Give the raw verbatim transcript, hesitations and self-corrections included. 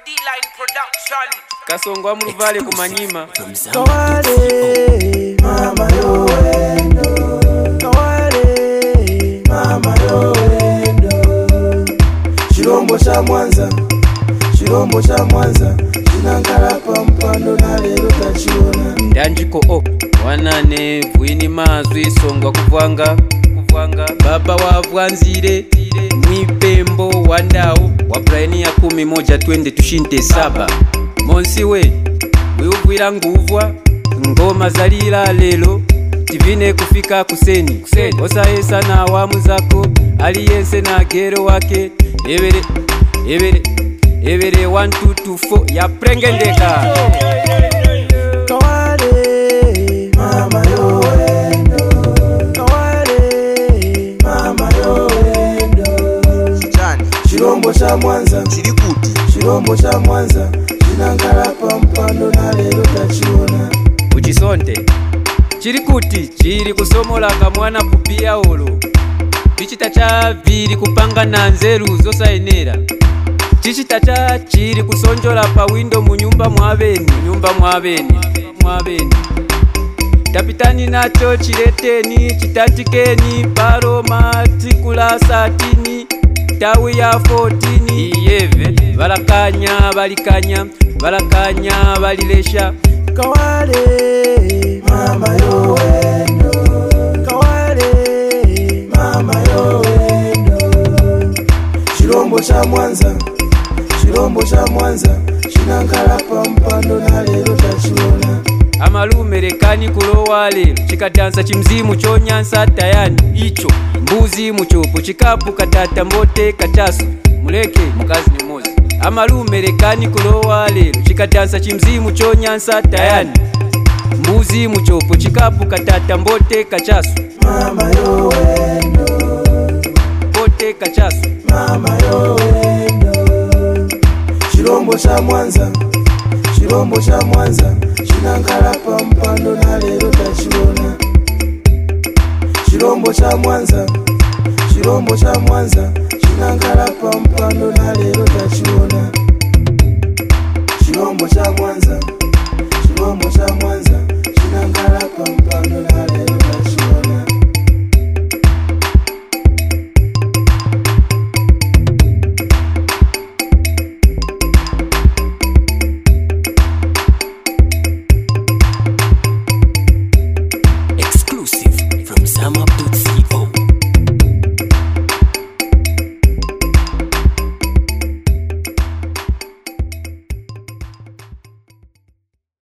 D-Line Production. Kasongwa muluvale kumanyima. Kawale, mama yoendo. Kawale, mama yoendo. Chirombo cha Mwanza, chirombo cha Mwanza. Chinangala pa mpando na lero tachiona. Ndanjiko o, wanane vuini mazwi songwa kuvwanga. Kuvwanga, baba wavwanzire. Mwipembo wandao, wapraini ya kumi moja twende tushinte saba. Monsiwe, wiugwira nguvwa, ngoma zalila lelo. Tivine kufika kuseni, kuseni. Osaesa na awamu zako, aliyense na gero wake. Ebere, ebere, ebere one two two four ya prengendeka. Kawale, mama yoendo. Kawale, mama yoendo. Chirombo cha Mwanza, chirikuti. Chirombo cha Mwanza, chinangala pa mpando na lero tachiona. Uchisonte, chirikuti, chiri kusomola kamwana kupia olo. Chichita cha viri kupanga na nzeru zosaenera. Chichita cha chiri kusonjola pa window munyumba mwabeni. Munyumba mwabeni, mwabeni. Kapitani nacho chireteni, chitatikeni, paroma, tikula satini, tawi ya fourteen. Iyeve, balakanya, balikanya, balakanya, balilesha. Kawale, mama yoendo. Kawale, mama yoendo. Chirombo cha Mwanza, chirombo cha Mwanza, chinangala pa mpando na lero tachiona. Amalume rekani kulowa lero, chikadansa chimzimu chonyansa tayani. Icho, mbuzi muchopo, chikapu katata mbote katasu. Muleke, mukazi ni mozi. Amalume rekani kulowa lero, chikadansa chimzimu chonyansa tayani. Mbuzi muchopo, chikapu katata mbote kachasu. Mama yoendo. Mbote kachasu. Mama yoendo. Chirombo cha Mwanza, chirombo cha Mwanza, chinangala pa mpando na lero tachiona. Chirombo cha Mwanza, chirombo cha Mwanza, chinangala pa mpando na lero tachiona.